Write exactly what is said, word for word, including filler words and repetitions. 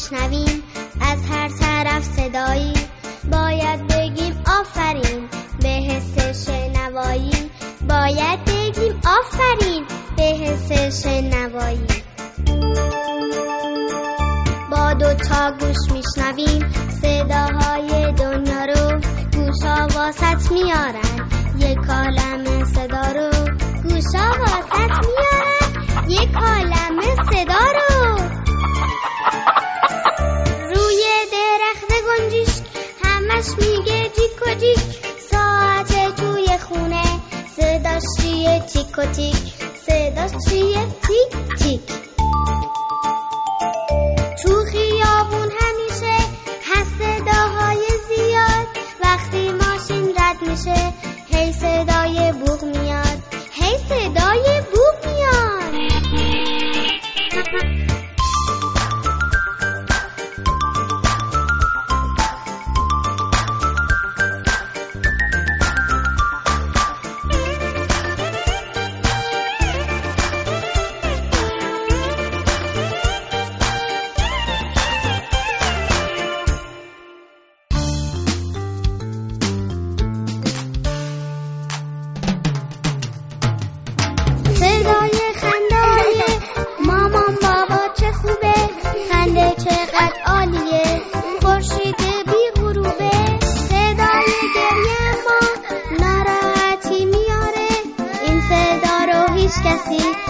میشنویم از هر طرف صدایی، باید بگیم آفرین به حس شنوایی، باید بگیم آفرین به حس شنوایی. با دو تا گوش میشنویم صداهای دنیا رو، گوشا واسط میارن یک عالمه صدا رو، گوشا واسط میارن یک عالمه صدا رو. روی درخت گنجشک همش میگه جیک و جیک، ساعت توی خونه صداش چیه تیک و تیک، صداش چیه تیک تیک. تو خیابون همیشه هست صداهای زیاد، وقتی ماشین رد میشه هی صدای بوق میاد، هی صدای بوق میاد. کسی